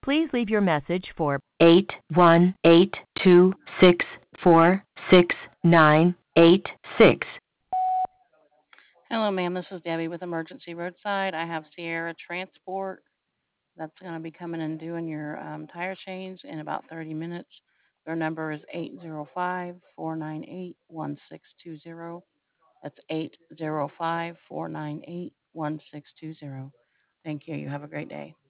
Please leave your message for 81826469686. Hello, ma'am. This is Debbie with Emergency Roadside. I have Sierra Transport that's going to be coming and doing your tire change in about 30 minutes. Their number is 805-498-1620. That's 805-498-1620. Thank you. You have a great day.